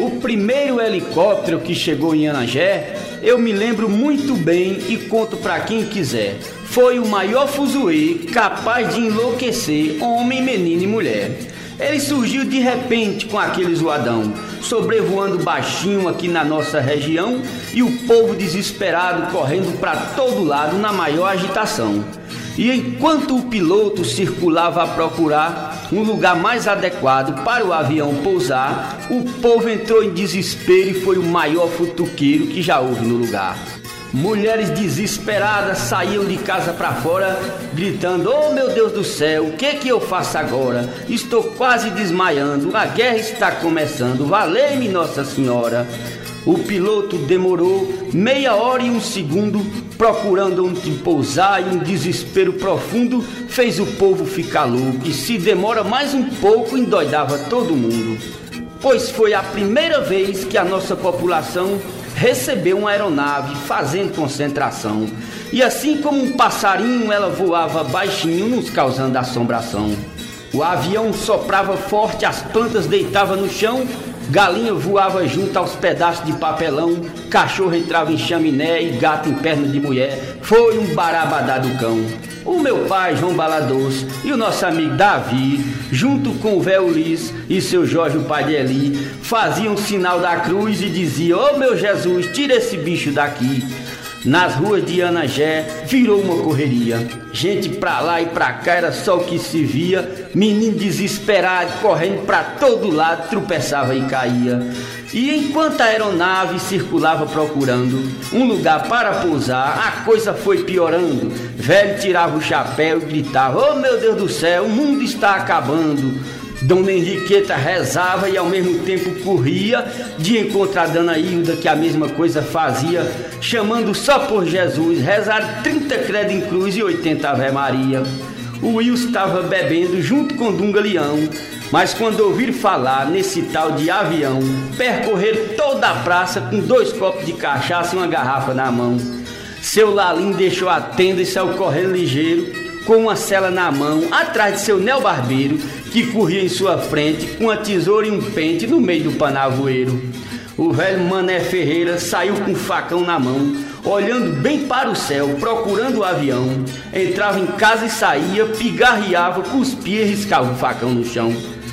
O primeiro helicóptero que chegou em Anagé, eu me lembro muito bem e conto para quem quiser. Foi o maior fuzuê capaz de enlouquecer homem, menino e mulher. Ele surgiu de repente com aquele zoadão, sobrevoando baixinho aqui na nossa região e o povo desesperado correndo para todo lado na maior agitação. E enquanto o piloto circulava a procurar um lugar mais adequado para o avião pousar, o povo entrou em desespero e foi o maior futuqueiro que já houve no lugar. Mulheres desesperadas saíam de casa para fora, gritando: "Oh meu Deus do céu, o que eu faço agora? Estou quase desmaiando, a guerra está começando, valei-me Nossa Senhora!" O piloto demorou meia hora e um segundo procurando onde pousar e um desespero profundo fez o povo ficar louco e se demora mais um pouco endoidava todo mundo. Pois foi a primeira vez que a nossa população recebeu uma aeronave fazendo concentração. E assim como um passarinho ela voava baixinho nos causando assombração. O avião soprava forte, as plantas deitavam no chão, galinha voava junto aos pedaços de papelão, cachorro entrava em chaminé e gato em perna de mulher. Foi um barabadá do cão. O meu pai, João Baladoce, e o nosso amigo Davi, junto com o véu Ulis e seu Jorge, o pai de Eli, faziam o sinal da cruz e diziam: "Ô meu Jesus, tira esse bicho daqui." Nas ruas de Anagé virou uma correria. Gente pra lá e pra cá era só o que se via. Menino desesperado, correndo pra todo lado, tropeçava e caía. E enquanto a aeronave circulava procurando um lugar para pousar, a coisa foi piorando. Velho tirava o chapéu e gritava: "Oh meu Deus do céu, o mundo está acabando." Dona Henriqueta rezava e ao mesmo tempo corria de encontrar a Dona Hilda, que a mesma coisa fazia, chamando só por Jesus, rezar 30 credo em cruz e 80 Ave Maria. O Wilson estava bebendo junto com Dunga Leão, mas quando ouvir falar nesse tal de avião, percorrer toda a praça com 2 copos de cachaça e uma garrafa na mão. Seu Lalim deixou a tenda e saiu correndo ligeiro, com uma cela na mão, atrás de seu Nel Barbeiro, que corria em sua frente, com uma tesoura e um pente no meio do panavoeiro. O velho Mané Ferreira saiu com um facão na mão, olhando bem para o céu, procurando o avião. Entrava em casa e saía, pigarreava, cuspia e riscava o facão no chão.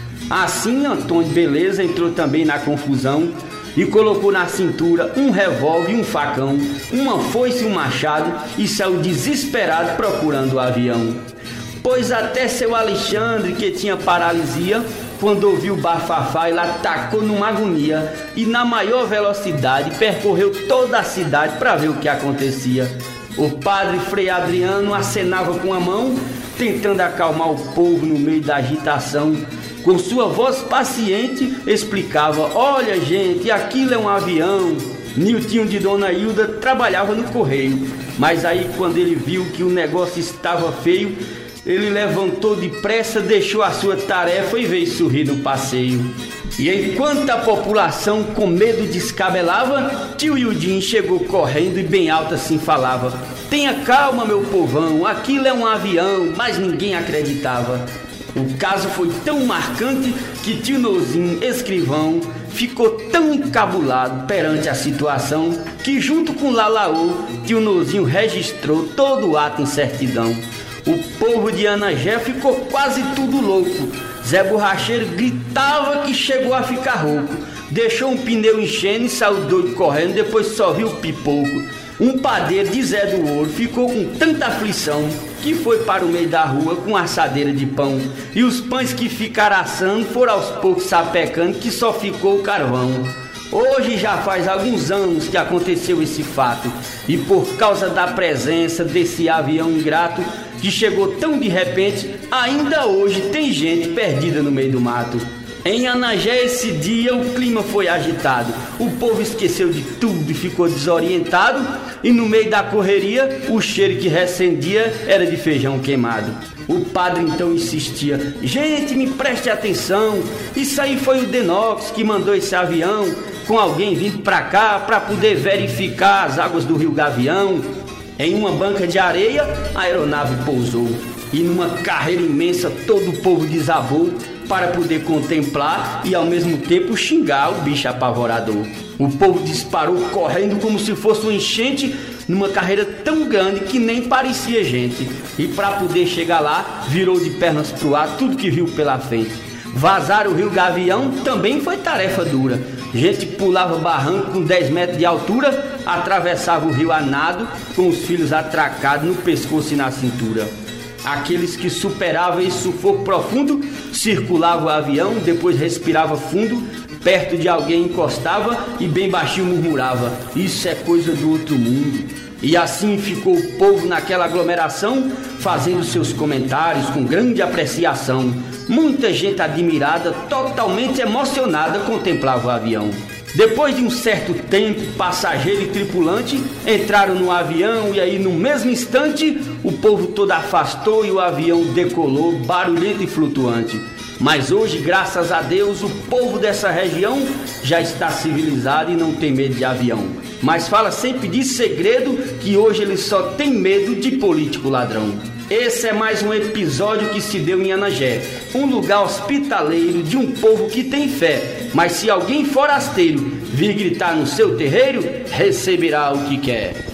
Assim, Antônio Beleza entrou também na confusão e colocou na cintura um revólver e um facão, uma foice e um machado, e saiu desesperado procurando o avião. Pois até seu Alexandre, que tinha paralisia, quando ouviu o bafafá, ele atacou numa agonia e na maior velocidade percorreu toda a cidade para ver o que acontecia. O padre Frei Adriano acenava com a mão, tentando acalmar o povo no meio da agitação. Com sua voz paciente, explicava: "Olha, gente, aquilo é um avião." Niltinho de Dona Hilda trabalhava no correio, mas aí quando ele viu que o negócio estava feio, ele levantou depressa, deixou a sua tarefa e veio sorrir no passeio. E enquanto a população com medo descabelava, tio Ildinho chegou correndo e bem alto assim falava: "Tenha calma, meu povão, aquilo é um avião." Mas ninguém acreditava. O caso foi tão marcante que tio Nozinho, escrivão, ficou tão encabulado perante a situação que, junto com Lalaô, tio Nozinho registrou todo o ato em certidão. O povo de Anagé ficou quase tudo louco. Zé Borracheiro gritava que chegou a ficar rouco. Deixou um pneu enchendo e saiu doido correndo, depois só viu o pipoco. Um padeiro de Zé do Ouro ficou com tanta aflição que foi para o meio da rua com assadeira de pão. E os pães que ficaram assando foram aos poucos sapecando, que só ficou o carvão. Hoje já faz alguns anos que aconteceu esse fato, e por causa da presença desse avião ingrato que chegou tão de repente, ainda hoje tem gente perdida no meio do mato. Em Anagé esse dia o clima foi agitado, o povo esqueceu de tudo e ficou desorientado, e no meio da correria o cheiro que recendia era de feijão queimado. O padre então insistia: "Gente, me preste atenção, isso aí foi o Denox que mandou esse avião com alguém vindo pra cá para poder verificar as águas do Rio Gavião." Em uma banca de areia a aeronave pousou. e numa carreira imensa todo o povo desabou para poder contemplar e ao mesmo tempo xingar o bicho apavorador. O povo disparou correndo como se fosse uma enchente numa carreira tão grande que nem parecia gente. E para poder chegar lá, virou de pernas pro ar tudo que viu pela frente. Vazar o rio Gavião também foi tarefa dura. Gente pulava barranco com 10 metros de altura, atravessava o rio a nado, com os filhos atracados no pescoço e na cintura. Aqueles que superavam esse sufoco profundo, circulavam o avião, depois respirava fundo, perto de alguém encostava e bem baixinho murmurava: isso é coisa do outro mundo. E assim ficou o povo naquela aglomeração, fazendo seus comentários com grande apreciação. Muita gente admirada, totalmente emocionada, contemplava o avião. Depois de um certo tempo, passageiro e tripulante entraram no avião e aí no mesmo instante o povo todo afastou e o avião decolou, barulhento e flutuante. Mas hoje, graças a Deus, o povo dessa região já está civilizado e não tem medo de avião. Mas fala sempre de segredo que hoje ele só tem medo de político ladrão. Esse é mais um episódio que se deu em Anagé, um lugar hospitaleiro de um povo que tem fé. Mas se alguém forasteiro vir gritar no seu terreiro, receberá o que quer.